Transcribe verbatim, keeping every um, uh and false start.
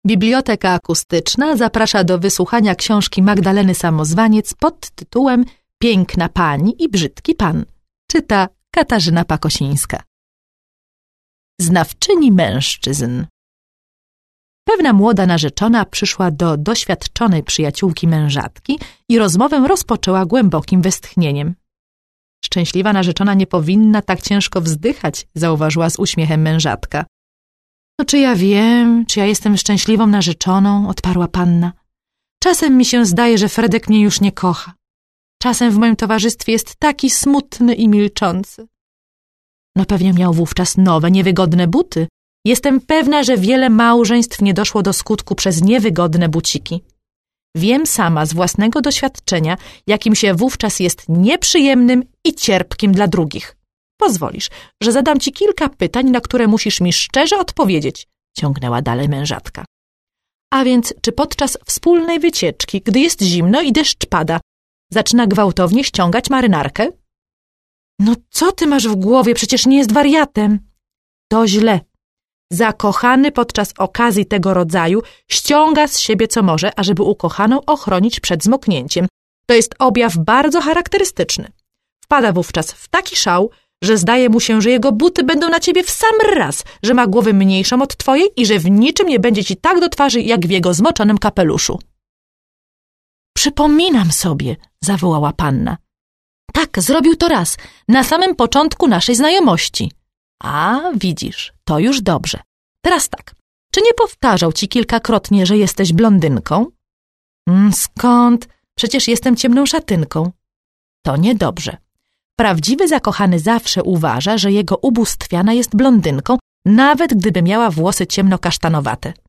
Biblioteka akustyczna zaprasza do wysłuchania książki Magdaleny Samozwaniec pod tytułem Piękna pani i brzydki pan. Czyta Katarzyna Pakosińska. Znawczyni mężczyzn. Pewna młoda narzeczona przyszła do doświadczonej przyjaciółki mężatki i rozmowę rozpoczęła głębokim westchnieniem. Szczęśliwa narzeczona nie powinna tak ciężko wzdychać, zauważyła z uśmiechem mężatka. No czy ja wiem, czy ja jestem szczęśliwą narzeczoną, odparła panna. Czasem mi się zdaje, że Fredek mnie już nie kocha. Czasem w moim towarzystwie jest taki smutny i milczący. No pewnie miał wówczas nowe, niewygodne buty. Jestem pewna, że wiele małżeństw nie doszło do skutku przez niewygodne buciki. Wiem sama z własnego doświadczenia, jakim się wówczas jest nieprzyjemnym i cierpkim dla drugich. Pozwolisz, że zadam ci kilka pytań, na które musisz mi szczerze odpowiedzieć, ciągnęła dalej mężatka. A więc, czy podczas wspólnej wycieczki, gdy jest zimno i deszcz pada, zaczyna gwałtownie ściągać marynarkę? No co ty masz w głowie? Przecież nie jest wariatem. To źle. Zakochany podczas okazji tego rodzaju ściąga z siebie co może, ażeby ukochaną ochronić przed zmoknięciem. To jest objaw bardzo charakterystyczny. Wpada wówczas w taki szał, że zdaje mu się, że jego buty będą na ciebie w sam raz, że ma głowę mniejszą od twojej i że w niczym nie będzie ci tak do twarzy, jak w jego zmoczonym kapeluszu. Przypominam sobie, zawołała panna. Tak, zrobił to raz, na samym początku naszej znajomości. A, widzisz, to już dobrze. Teraz tak, czy nie powtarzał ci kilkakrotnie, że jesteś blondynką? Mm, skąd? Przecież jestem ciemną szatynką. To niedobrze. Prawdziwy zakochany zawsze uważa, że jego ubóstwiana jest blondynką, nawet gdyby miała włosy ciemno-kasztanowate.